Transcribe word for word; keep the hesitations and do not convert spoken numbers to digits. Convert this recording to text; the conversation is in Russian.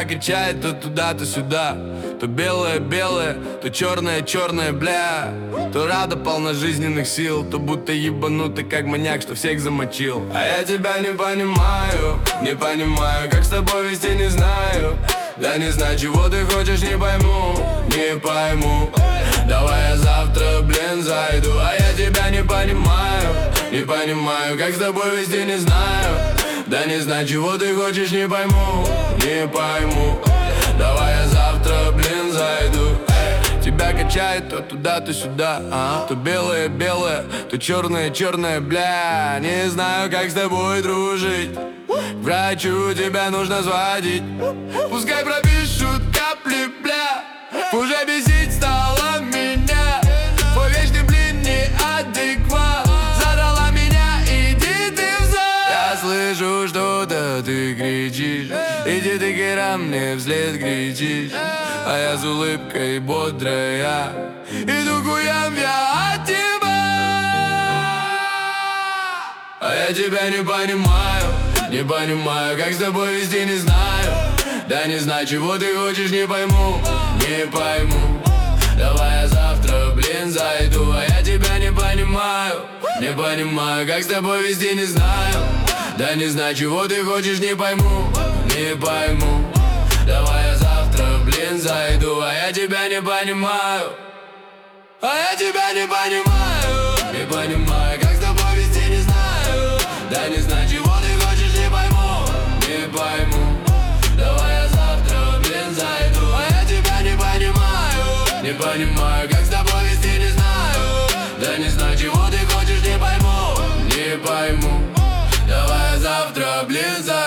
Тебя качает то туда, то сюда. То белое-белое, то черное-черное, бля. То рада полна жизненных сил, то будто ебанутый как маньяк, что всех замочил. А я тебя не понимаю, не понимаю, как с тобой вести не знаю. Да не знаю, чего ты хочешь, не пойму, не пойму. Давай я завтра, блин, зайду. А я тебя не понимаю, не понимаю, как с тобой вести не знаю. Да не знаю, чего ты хочешь, не пойму, не пойму. Давай я завтра, блин, зайду. Тебя качает то туда, то сюда, а? То белое-белое, то черное-черное, бля. Не знаю, как с тобой дружить. К врачу тебя нужно сводить. Пускай пропишут капли, бля. Уже бесить стало меня. Твой вечный, блин, неадекват. Задала меня, иди ты в зад. Я слышу что-то, ты кричишь. Иди ты, Кира, мне вслед кричишь. А я с улыбкой бодрая иду куям я от тебя. А я тебя не понимаю, не понимаю, как с тобой вести не знаю. Да не знаю, чего ты хочешь, не пойму, не пойму. Давай я завтра, блин, зайду. А я тебя не понимаю, не понимаю, как с тобой вести не знаю. Да не знаю, чего ты хочешь, не пойму, не пойму. Давай я завтра, блин, зайду. А я тебя не понимаю, а я тебя не понимаю, не понимаю, как с тобой вести не знаю. Да не знаю, чего ты хочешь, не пойму, не пойму. Давай я завтра, блин, зайду. А я тебя не понимаю, не понимаю, как с тобой вести не знаю. Да не знаю, чего ты хочешь, не пойму, не пойму. Давай я завтра, блин, зайду.